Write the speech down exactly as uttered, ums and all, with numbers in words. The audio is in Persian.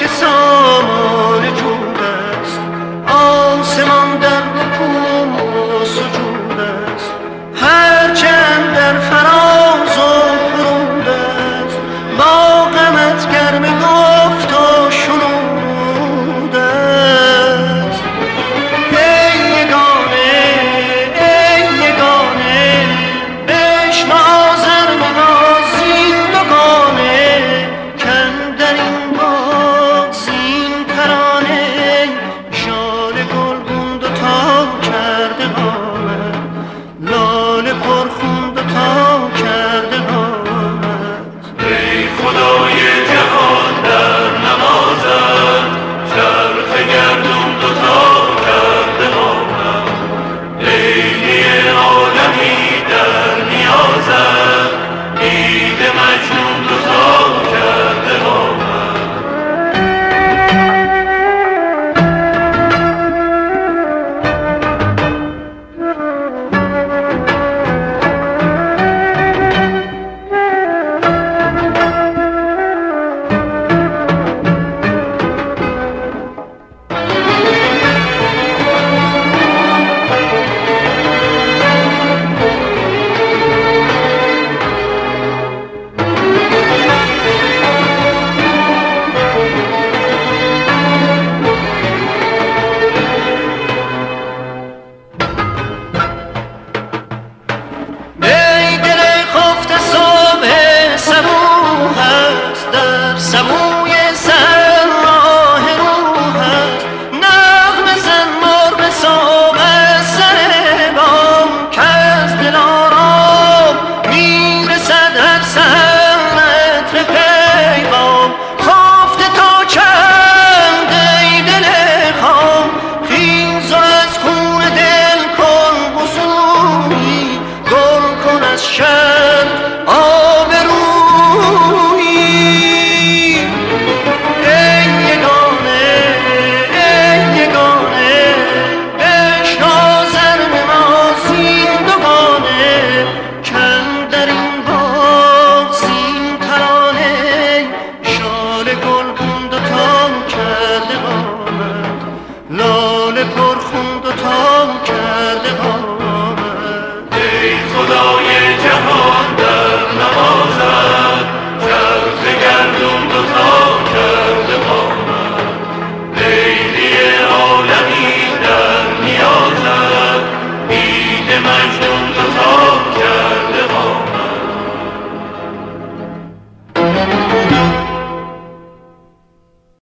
سامان جود است، آسمان در رکوع و سجود است، هرچند در فراز و فرود است، با غمت گرم گفت و شنود است. ای یگانه ای یگانه بشنو آذر نواز این دوگانه، کاندر این باغ زین ترانه، ژاله گلگون دوتا کرده قامت، لاله پرخون دوتا کرده قامت. ای خدای جهان در نمازت، چرخ گردون دوتا کرده قامت، لیلی عالمی در نیازت، عید مجنون دوتا کرده قامت. ای دل خفته صبح صبوح است، در سبوی سر راه روح است، نغمه زن مرغ صبح از سر بام، کز دل آرام میرسد هر سحر عطر پیغام. خفته تا چند ای دل خام، خیز و از خون دل کن وضویی، گل کن از شرم آب رویی. ای یگانه ای یگانه بشنو آذر نواز این دوگانه، کاندر این باغ زین ترانه، ژاله گلگون دوتا کرده قامت، لاله پرخون دوتا کرده قامت. ای خدای جهان در نمازت، چرخ گردون دوتا کرده قامت، لیلی عالمی در نیازت، عید مجنون دوتا